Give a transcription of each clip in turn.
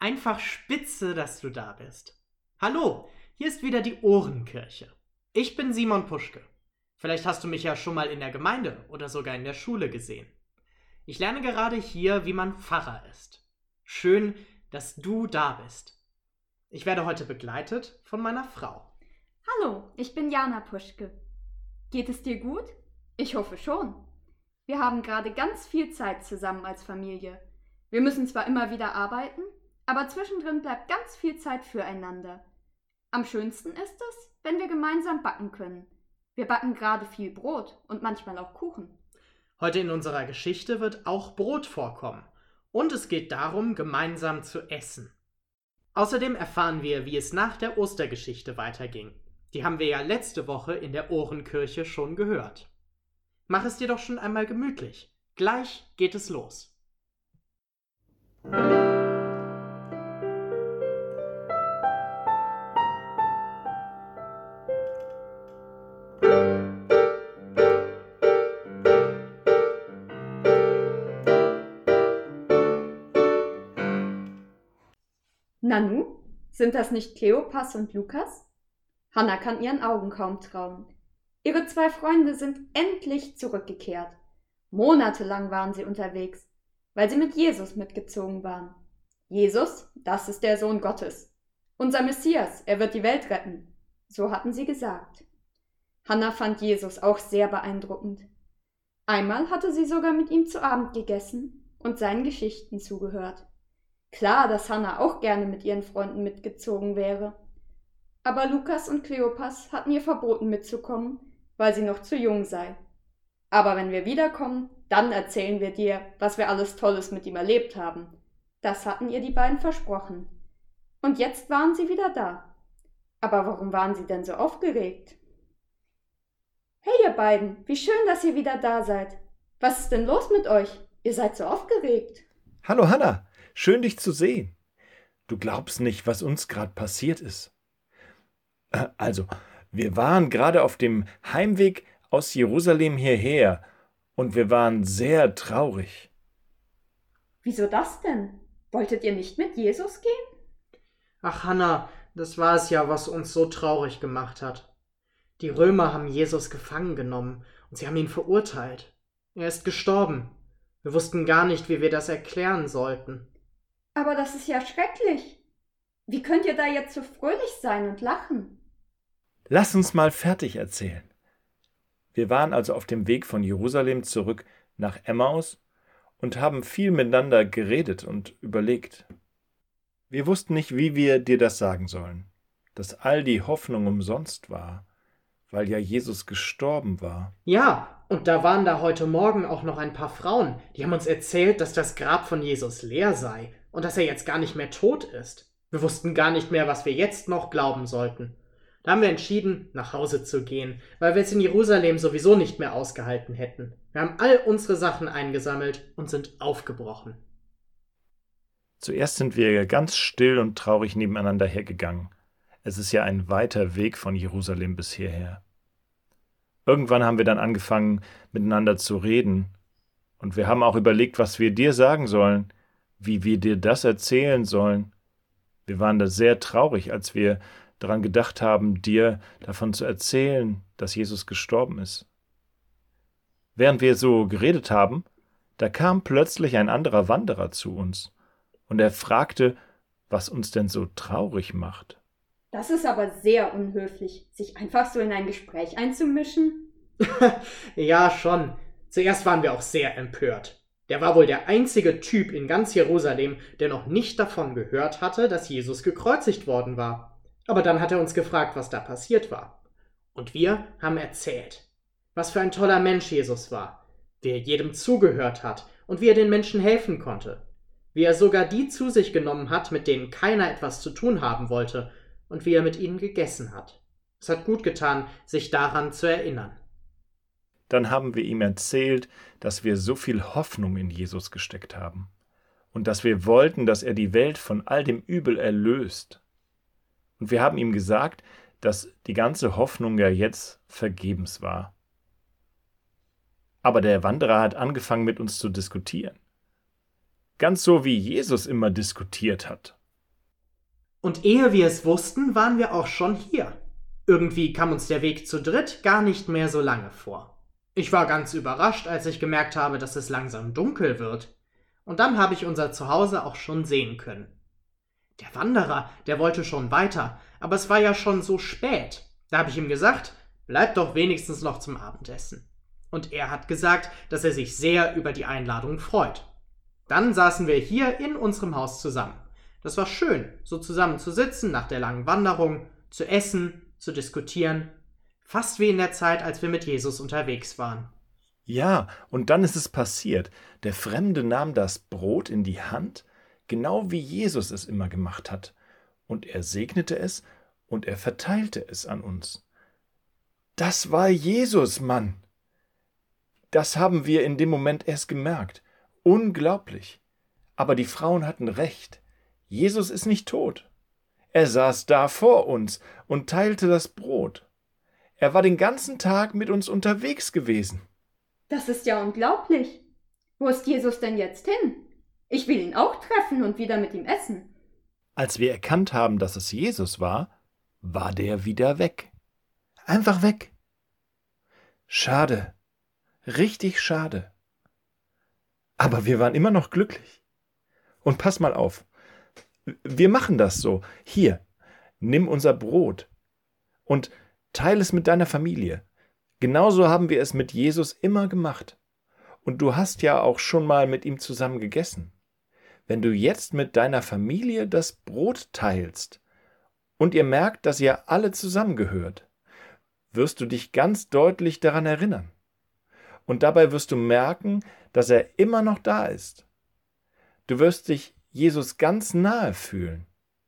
Einfach spitze, dass du da bist. Hallo, hier ist wieder die Ohrenkirche. Ich bin Simon Puschke. Vielleicht hast du mich ja schon mal in der Gemeinde oder sogar in der Schule gesehen. Ich lerne gerade hier, wie man Pfarrer ist. Schön, dass du da bist. Ich werde heute begleitet von meiner Frau. Hallo, ich bin Jana Puschke. Geht es dir gut? Ich hoffe schon. Wir haben gerade ganz viel Zeit zusammen als Familie. Wir müssen zwar immer wieder arbeiten, aber zwischendrin bleibt ganz viel Zeit füreinander. Am schönsten ist es, wenn wir gemeinsam backen können. Wir backen gerade viel Brot und manchmal auch Kuchen. Heute in unserer Geschichte wird auch Brot vorkommen. Und es geht darum, gemeinsam zu essen. Außerdem erfahren wir, wie es nach der Ostergeschichte weiterging. Die haben wir ja letzte Woche in der Ohrenkirche schon gehört. Mach es dir doch schon einmal gemütlich. Gleich geht es los. Nanu, sind das nicht Kleopas und Lukas? Hannah kann ihren Augen kaum trauen. Ihre 2 Freunde sind endlich zurückgekehrt. Monatelang waren sie unterwegs, weil sie mit Jesus mitgezogen waren. Jesus, das ist der Sohn Gottes. Unser Messias, er wird die Welt retten. So hatten sie gesagt. Hannah fand Jesus auch sehr beeindruckend. Einmal hatte sie sogar mit ihm zu Abend gegessen und seinen Geschichten zugehört. Klar, dass Hannah auch gerne mit ihren Freunden mitgezogen wäre. Aber Lukas und Kleopas hatten ihr verboten mitzukommen, weil sie noch zu jung sei. Aber wenn wir wiederkommen, dann erzählen wir dir, was wir alles Tolles mit ihm erlebt haben. Das hatten ihr die beiden versprochen. Und jetzt waren sie wieder da. Aber warum waren sie denn so aufgeregt? Hey ihr beiden, wie schön, dass ihr wieder da seid. Was ist denn los mit euch? Ihr seid so aufgeregt. Hallo Hannah, schön dich zu sehen. Du glaubst nicht, was uns gerade passiert ist. Also, wir waren gerade auf dem Heimweg aus Jerusalem hierher und wir waren sehr traurig. Wieso das denn? Wolltet ihr nicht mit Jesus gehen? Ach Hannah, das war es ja, was uns so traurig gemacht hat. Die Römer haben Jesus gefangen genommen und sie haben ihn verurteilt. Er ist gestorben. Wir wussten gar nicht, wie wir das erklären sollten. Aber das ist ja schrecklich. Wie könnt ihr da jetzt so fröhlich sein und lachen? Lass uns mal fertig erzählen. Wir waren also auf dem Weg von Jerusalem zurück nach Emmaus und haben viel miteinander geredet und überlegt. Wir wussten nicht, wie wir dir das sagen sollen, dass all die Hoffnung umsonst war, weil ja Jesus gestorben war. Ja, und da waren da heute Morgen auch noch ein paar Frauen, die haben uns erzählt, dass das Grab von Jesus leer sei und dass er jetzt gar nicht mehr tot ist. Wir wussten gar nicht mehr, was wir jetzt noch glauben sollten. Da haben wir entschieden, nach Hause zu gehen, weil wir es in Jerusalem sowieso nicht mehr ausgehalten hätten. Wir haben all unsere Sachen eingesammelt und sind aufgebrochen. Zuerst sind wir ganz still und traurig nebeneinander hergegangen. Es ist ja ein weiter Weg von Jerusalem bis hierher. Irgendwann haben wir dann angefangen, miteinander zu reden. Und wir haben auch überlegt, was wir dir sagen sollen, wie wir dir das erzählen sollen. Wir waren da sehr traurig, als wir daran gedacht haben, dir davon zu erzählen, dass Jesus gestorben ist. Während wir so geredet haben, da kam plötzlich ein anderer Wanderer zu uns und er fragte, was uns denn so traurig macht. Das ist aber sehr unhöflich, sich einfach so in ein Gespräch einzumischen. Ja, schon. Zuerst waren wir auch sehr empört. Der war wohl der einzige Typ in ganz Jerusalem, der noch nicht davon gehört hatte, dass Jesus gekreuzigt worden war. Aber dann hat er uns gefragt, was da passiert war. Und wir haben erzählt, was für ein toller Mensch Jesus war, wie er jedem zugehört hat und wie er den Menschen helfen konnte, wie er sogar die zu sich genommen hat, mit denen keiner etwas zu tun haben wollte, und wie er mit ihnen gegessen hat. Es hat gut getan, sich daran zu erinnern. Dann haben wir ihm erzählt, dass wir so viel Hoffnung in Jesus gesteckt haben und dass wir wollten, dass er die Welt von all dem Übel erlöst. Und wir haben ihm gesagt, dass die ganze Hoffnung ja jetzt vergebens war. Aber der Wanderer hat angefangen, mit uns zu diskutieren. Ganz so, wie Jesus immer diskutiert hat. Und ehe wir es wussten, waren wir auch schon hier. Irgendwie kam uns der Weg zu dritt gar nicht mehr so lange vor. Ich war ganz überrascht, als ich gemerkt habe, dass es langsam dunkel wird. Und dann habe ich unser Zuhause auch schon sehen können. Der Wanderer, der wollte schon weiter, aber es war ja schon so spät. Da habe ich ihm gesagt, bleib doch wenigstens noch zum Abendessen. Und er hat gesagt, dass er sich sehr über die Einladung freut. Dann saßen wir hier in unserem Haus zusammen. Das war schön, so zusammen zu sitzen nach der langen Wanderung, zu essen, zu diskutieren. Fast wie in der Zeit, als wir mit Jesus unterwegs waren. Ja, und dann ist es passiert. Der Fremde nahm das Brot in die Hand, genau wie Jesus es immer gemacht hat. Und er segnete es und er verteilte es an uns. Das war Jesus, Mann! Das haben wir in dem Moment erst gemerkt. Unglaublich. Aber die Frauen hatten recht. Jesus ist nicht tot. Er saß da vor uns und teilte das Brot. Er war den ganzen Tag mit uns unterwegs gewesen. Das ist ja unglaublich. Wo ist Jesus denn jetzt hin? Ich will ihn auch treffen und wieder mit ihm essen. Als wir erkannt haben, dass es Jesus war, war der wieder weg. Einfach weg. Schade. Richtig schade. Aber wir waren immer noch glücklich. Und pass mal auf. Wir machen das so. Hier, nimm unser Brot und teile es mit deiner Familie. Genauso haben wir es mit Jesus immer gemacht. Und du hast ja auch schon mal mit ihm zusammen gegessen. Wenn du jetzt mit deiner Familie das Brot teilst und ihr merkt, dass ihr alle zusammengehört, wirst du dich ganz deutlich daran erinnern. Und dabei wirst du merken, dass er immer noch da ist. Du wirst dich Jesus ganz nahe fühlen.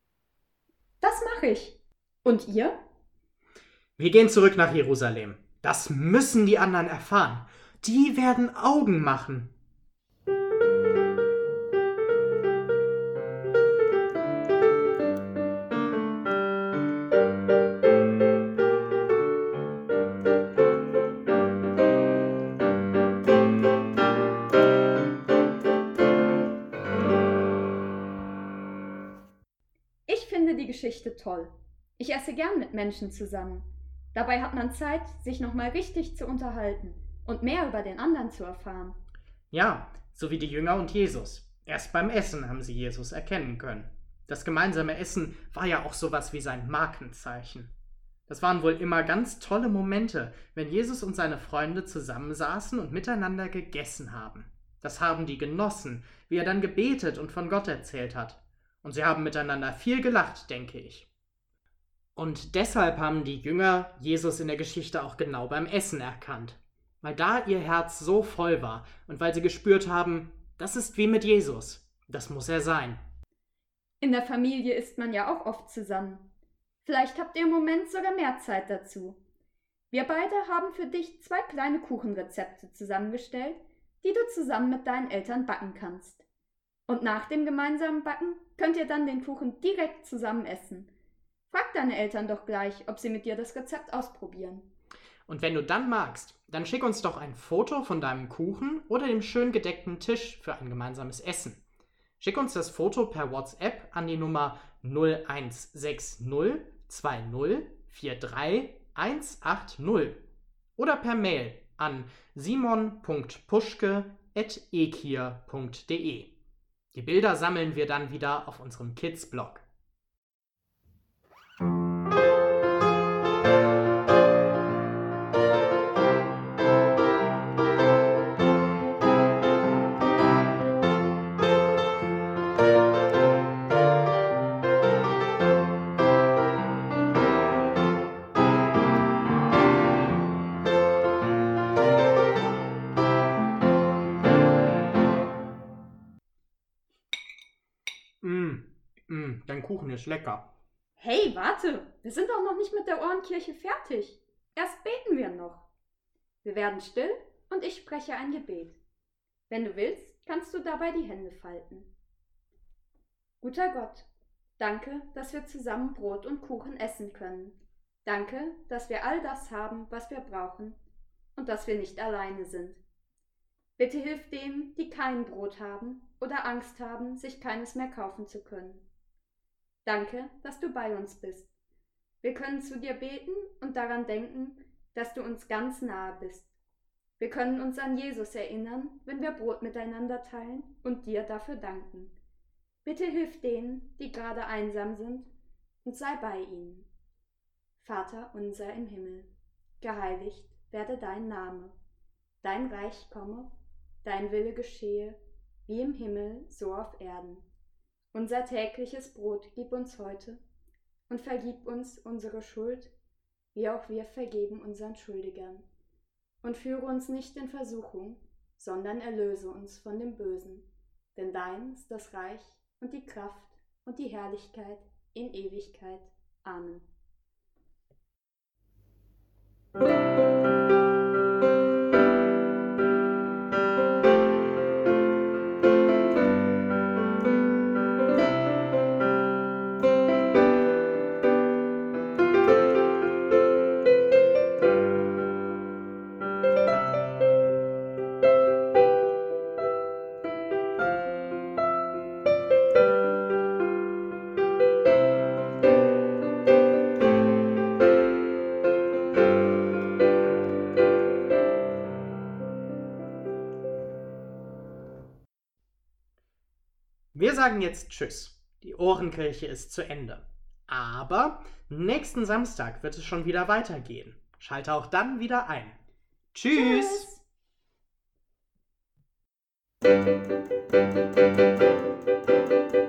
Das mache ich. Und ihr? Wir gehen zurück nach Jerusalem. Das müssen die anderen erfahren. Die werden Augen machen. Ich finde die Geschichte toll. Ich esse gern mit Menschen zusammen. Dabei hat man Zeit, sich nochmal richtig zu unterhalten und mehr über den anderen zu erfahren. Ja, so wie die Jünger und Jesus. Erst beim Essen haben sie Jesus erkennen können. Das gemeinsame Essen war ja auch sowas wie sein Markenzeichen. Das waren wohl immer ganz tolle Momente, wenn Jesus und seine Freunde zusammensaßen und miteinander gegessen haben. Das haben die genossen, wie er dann gebetet und von Gott erzählt hat. Und sie haben miteinander viel gelacht, denke ich. Und deshalb haben die Jünger Jesus in der Geschichte auch genau beim Essen erkannt. Weil da ihr Herz so voll war und weil sie gespürt haben, das ist wie mit Jesus. Das muss er sein. In der Familie isst man ja auch oft zusammen. Vielleicht habt ihr im Moment sogar mehr Zeit dazu. Wir beide haben für dich 2 kleine Kuchenrezepte zusammengestellt, die du zusammen mit deinen Eltern backen kannst. Und nach dem gemeinsamen Backen könnt ihr dann den Kuchen direkt zusammen essen. Frag deine Eltern doch gleich, ob sie mit dir das Rezept ausprobieren. Und wenn du dann magst, dann schick uns doch ein Foto von deinem Kuchen oder dem schön gedeckten Tisch für ein gemeinsames Essen. Schick uns das Foto per WhatsApp an die Nummer 0160 20 43 180 oder per Mail an simon.puschke@ekir.de. Die Bilder sammeln wir dann wieder auf unserem Kids-Blog. Dein Kuchen ist lecker. Hey, warte! Wir sind doch noch nicht mit der Ohrenkirche fertig. Erst beten wir noch. Wir werden still und ich spreche ein Gebet. Wenn du willst, kannst du dabei die Hände falten. Guter Gott, danke, dass wir zusammen Brot und Kuchen essen können. Danke, dass wir all das haben, was wir brauchen und dass wir nicht alleine sind. Bitte hilf denen, die kein Brot haben oder Angst haben, sich keines mehr kaufen zu können. Danke, dass du bei uns bist. Wir können zu dir beten und daran denken, dass du uns ganz nahe bist. Wir können uns an Jesus erinnern, wenn wir Brot miteinander teilen und dir dafür danken. Bitte hilf denen, die gerade einsam sind, und sei bei ihnen. Vater unser im Himmel, geheiligt werde dein Name. Dein Reich komme, dein Wille geschehe, wie im Himmel, so auf Erden. Unser tägliches Brot gib uns heute und vergib uns unsere Schuld, wie auch wir vergeben unseren Schuldigern. Und führe uns nicht in Versuchung, sondern erlöse uns von dem Bösen. Denn dein ist das Reich und die Kraft und die Herrlichkeit in Ewigkeit. Amen. Wir sagen jetzt Tschüss. Die Ohrenkirche ist zu Ende. Aber nächsten Samstag wird es schon wieder weitergehen. Schalte auch dann wieder ein. Tschüss! Tschüss.